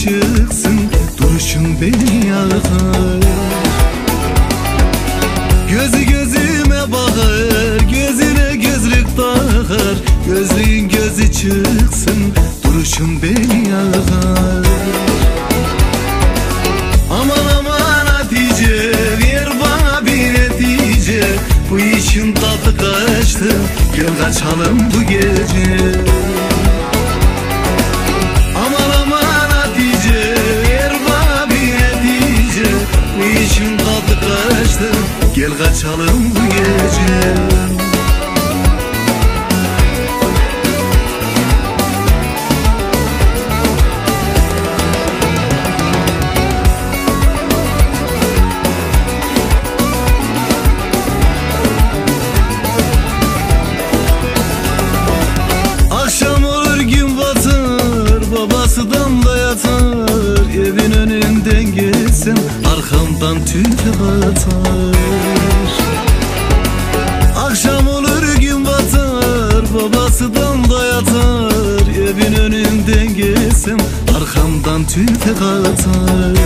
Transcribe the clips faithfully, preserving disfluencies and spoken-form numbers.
çıksın, duruşun beni yakar. Gözü gözüme bakar, gözüne gözlük takar. Gözlüğün gözü çıksın, duruşun beni yakar. Aman aman Hatice, ver bana bir netice. Bu işin tadı kaçtı, gel kaçalım bu gece. Aman aman Hatice, ver bana bir netice. Bu işin tadı kaçtı, gel kaçalım bu gece. Babasıdan da yatar, evin önünden geçsem arkamdan tüfek atar. Akşam olur gün batar, babasıdan da yatar, evin önünden geçsem arkamdan tüfek atar.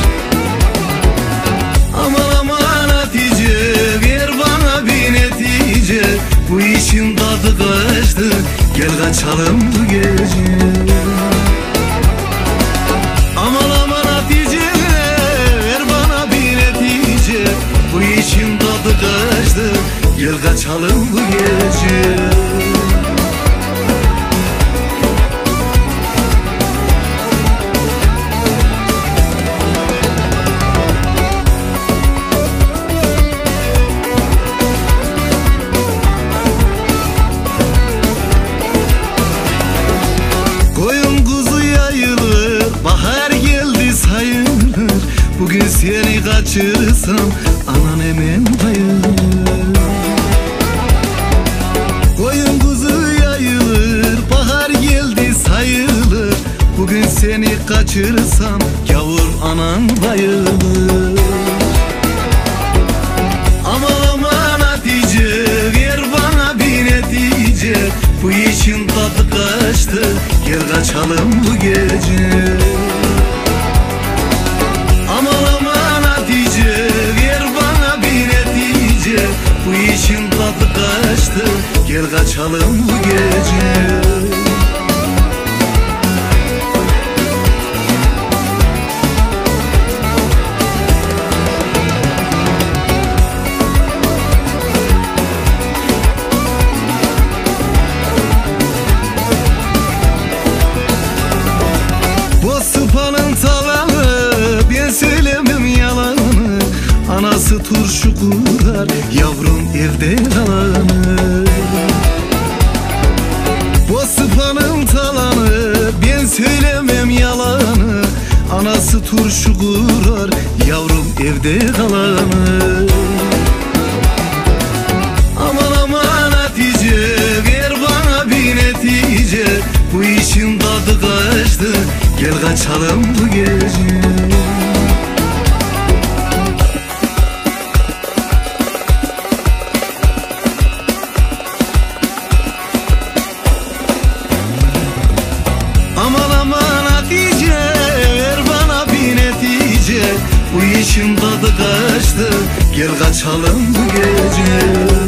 Aman aman Hatice, ver bana bir netice. Bu işin tadı kaçtı, gel kaçalım bu gece. Aman aman Hatice, ver bana bir netice. Bu işin tadı kaçtı, gel kaçalım bu gece. Bugün seni kaçırırsam anan hemen bayılır. Koyun kuzu yayılır, bahar geldi sayılır. Bugün seni kaçırırsam gavur anan bayılır. Aman aman Hatice, ver bana bir netice. Bu işin tadı kaçtı, gel kaçalım bu gece. Aman aman Hatice, ver bana bir netice. Bu işin tadı kaçtı, gel kaçalım bu gece. Bozsupanın talanı, ben söylemem yalanı. Anası turşu kurar, yavrum evde kalanı. Bozsupanın talanı, ben söylemem yalanı. Anası turşu kurar, yavrum evde kalanı. Aman aman Hatice, ver bana bir netice. Bu işin tadı kaçtı, gel kaçalım bu gece. Aman aman Hatice, ver bana bir netice. Bu işin tadı kaçtı, gel kaçalım bu gece.